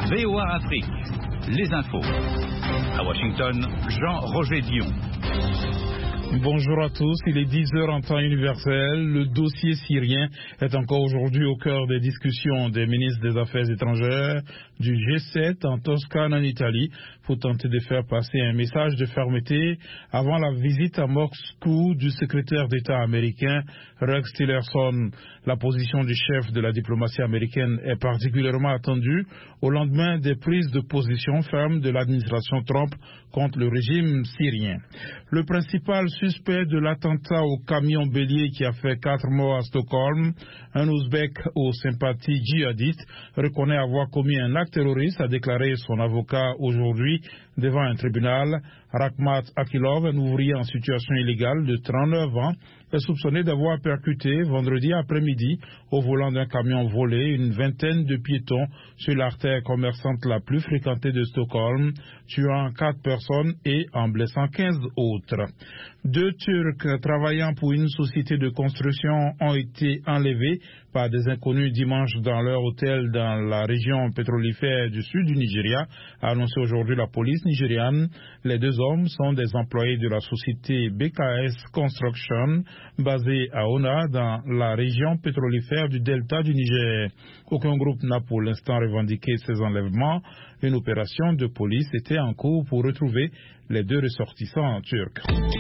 VOA Afrique, les infos. À Washington, Jean-Roger Dion. Bonjour à tous, il est 10h en temps universel. Le dossier syrien est encore aujourd'hui au cœur des discussions des ministres des Affaires étrangères du G7 en Toscane en Italie pour tenter de faire passer un message de fermeté avant la visite à Moscou du secrétaire d'État américain Rex Tillerson. La position du chef de la diplomatie américaine est particulièrement attendue au lendemain des prises de position fermes de l'administration Trump contre le régime syrien. Le principal suspect de l'attentat au camion bélier qui a fait 4 morts à Stockholm, un Ouzbek aux sympathies djihadistes, reconnaît avoir commis un acte terroriste, a déclaré son avocat aujourd'hui devant un tribunal. Rakhmat Akilov, un ouvrier en situation illégale de 39 ans, est soupçonné d'avoir percuté vendredi après-midi au volant d'un camion volé une vingtaine de piétons sur l'artère commerçante la plus fréquentée de Stockholm, tuant 4 personnes et en blessant 15 autres. 2 Turcs travaillant pour une société de construction ont été enlevés par des inconnus dimanche dans leur hôtel dans la région pétrolifère du sud du Nigeria, a annoncé aujourd'hui la police nigériane. Les 2 hommes sont des employés de la société BKS Construction, basée à Ona, dans la région pétrolifère du delta du Niger. Aucun groupe n'a pour l'instant revendiqué ces enlèvements. Une opération de police était en cours pour retrouver les 2 ressortissants turcs.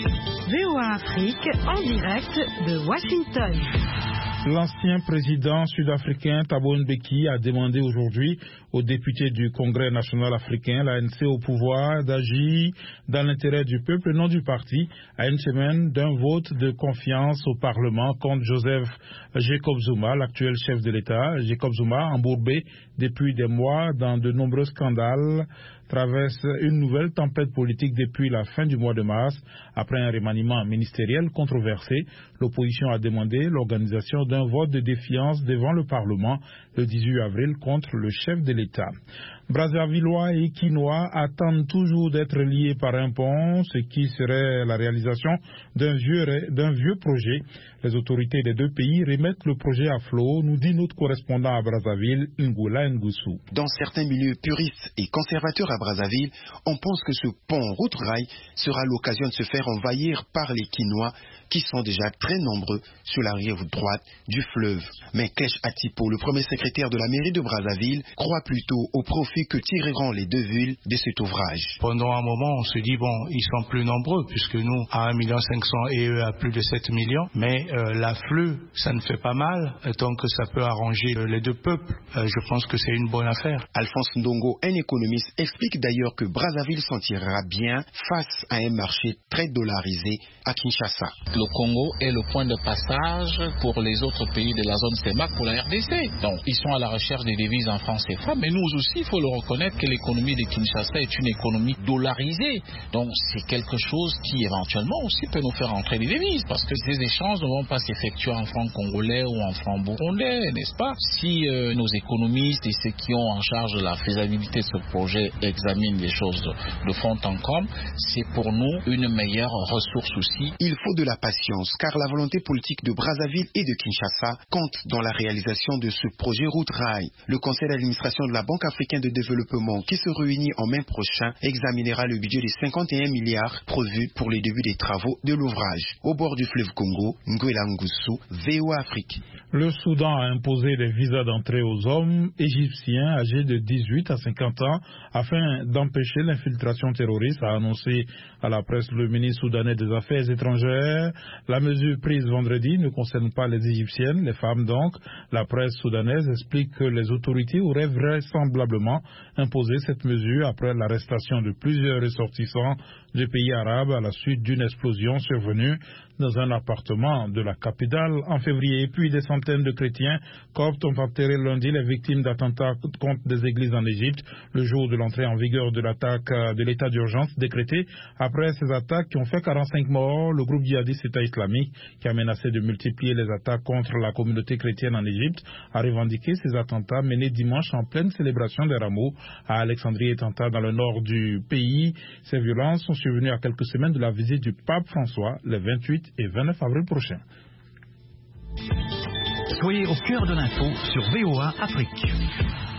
VOA Afrique en direct de Washington. L'ancien président sud-africain Thabo Mbeki a demandé aujourd'hui aux députés du Congrès national africain, l'ANC au pouvoir, d'agir dans l'intérêt du peuple et non du parti, à une semaine d'un vote de confiance au Parlement contre Joseph Jacob Zuma, l'actuel chef de l'État. Jacob Zuma, embourbé depuis des mois dans de nombreux scandales, traverse une nouvelle tempête politique depuis la fin du mois de mars. Après un remaniement ministériel controversé, l'opposition a demandé l'organisation d'un vote de défiance devant le Parlement le 18 avril contre le chef de l'État. Brazzavillois et Quinois attendent toujours d'être liés par un pont, ce qui serait la réalisation d'un vieux projet. Les autorités des 2 pays remettent le projet à flot, nous dit notre correspondant à Brazzaville, Ngoula Ngoussou. Dans certains milieux puristes et conservateurs à Brazzaville, on pense que ce pont route-rail sera l'occasion de se faire envahir par les Quinois qui sont déjà très nombreux sur la rive droite du fleuve. Mais Kesh Atipo, le premier secrétaire de la mairie de Brazzaville, croit plutôt au profit que tireront les 2 villes de cet ouvrage. Pendant un moment, on se dit, bon, ils sont plus nombreux, puisque nous, à 1,5 million et eux à plus de 7 millions, mais l'afflux, ça ne fait pas mal, tant que ça peut arranger les 2 peuples. Je pense que c'est une bonne affaire. Alphonse Ndongo, un économiste, explique d'ailleurs que Brazzaville s'en tirera bien face à un marché très dollarisé à Kinshasa. Le Congo est le point de passage pour les autres pays de la zone CEMAC pour la RDC. Donc, ils sont à la recherche des devises en francs CFA, mais nous aussi, il faut le reconnaître que l'économie de Kinshasa est une économie dollarisée. Donc, c'est quelque chose qui, éventuellement, aussi peut nous faire entrer des devises, parce que ces échanges ne vont pas s'effectuer en francs congolais ou en francs burundais, n'est-ce pas? Si nos économistes et ceux qui ont en charge de la faisabilité de ce projet examinent les choses de fond en comble, c'est pour nous une meilleure ressource aussi. Il faut de la patience, car la volonté politique de Brazzaville et de Kinshasa compte dans la réalisation de ce projet route-rail. Le conseil d'administration de la Banque africaine de développement, qui se réunit en mai prochain, examinera le budget de 51 milliards prévu pour les débuts des travaux de l'ouvrage. Au bord du fleuve Congo, Ngoela Ngoussou, VOA Afrique. Le Soudan a imposé des visas d'entrée aux hommes égyptiens âgés de 18 à 50 ans afin d'empêcher l'infiltration terroriste, a annoncé à la presse le ministre soudanais des Affaires étrangères. La mesure prise vendredi ne concerne pas les Égyptiennes, les femmes donc. La presse soudanaise explique que les autorités auraient vraisemblablement imposé cette mesure après l'arrestation de plusieurs ressortissants du pays arabe à la suite d'une explosion survenue dans un appartement de la capitale en février. Puis des centaines de chrétiens coptes ont enterré lundi les victimes d'attentats contre des églises en Égypte le jour de l'entrée en vigueur de l'attaque de l'état d'urgence décrété après ces attaques qui ont fait 45 morts. Le groupe djihadiste État islamique, qui a menacé de multiplier les attaques contre la communauté chrétienne en Égypte, a revendiqué ces attentats menés dimanche en pleine célébration des Rameaux à Alexandrie et Tanta dans le nord du pays. Ces violences sont survenues à quelques semaines de la visite du pape François les 28 et 29 avril prochains. Soyez au cœur de l'info sur VOA Afrique.